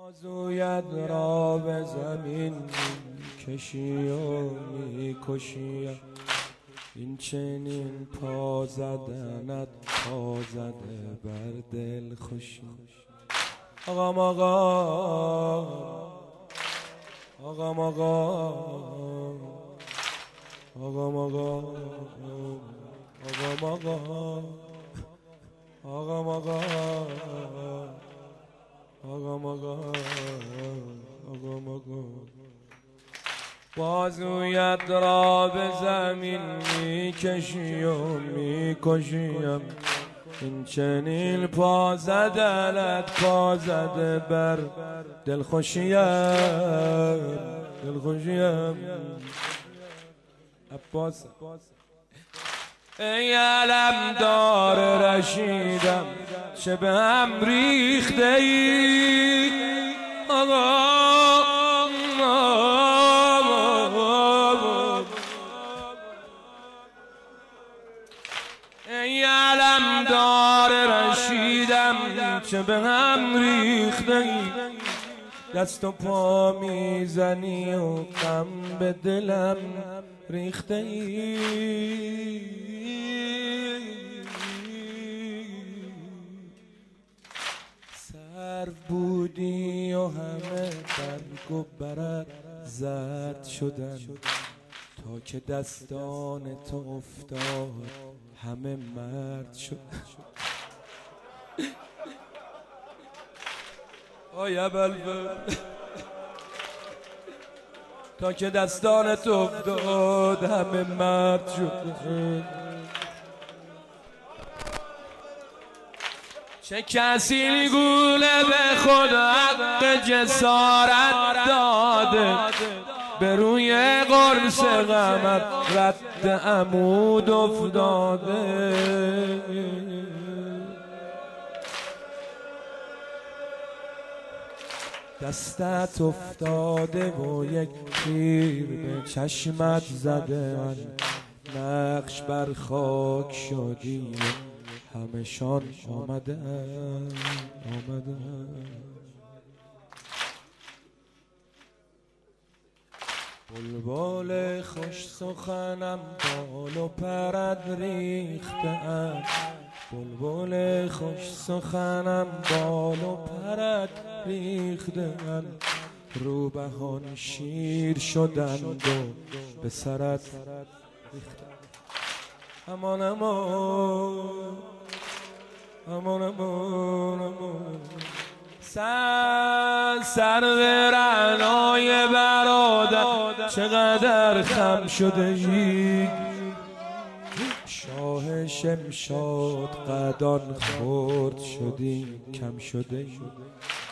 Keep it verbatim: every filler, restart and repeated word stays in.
بازویت را به زمین کشی و میکشیم، این چنین پا زدنت پا زده بر دل خوشی. آقام آقا آقام آقا آقام آقا آقام آقا آقام آقا آقام آقا آقام آقا بازویت را به زمین میکشی و میکشیم، این چنین پا زدنت پا زده بر دل خوشیم دل خوشیم. عباس ای علمدار رشیدم چه به هم ریخته ای آقا، ای علمدار رشیدم چه به هم ریخته ای، دست و پا میزنی و غم به دلم ریخته ای. سرو بودی و همه برگ و برگ زرد شدن، تا که دستان تو افتاد همه مرد شدن. آی ابوالفضل تا که دستان تو افتاد همه مرد شدن. چه کسی گوله به خود حق جسارت داده، به روی قرص غمت رد عمود افتاده. دستت افتاده و یک تیر به چشمت زده، نقش بر خاک شدی همشان آمده آمده. بلبل خوش سخنم بال و پرد ریخته ام، بلبل خوش سخنم بال و پرد ریخته ام، روبهان شیر شدند و به سرت ریخته. امان امان امان امان امان سر سر رعنای برادر چقدر خم شده ای، شاه شمشاد قدان خورد شدی کم شده ای.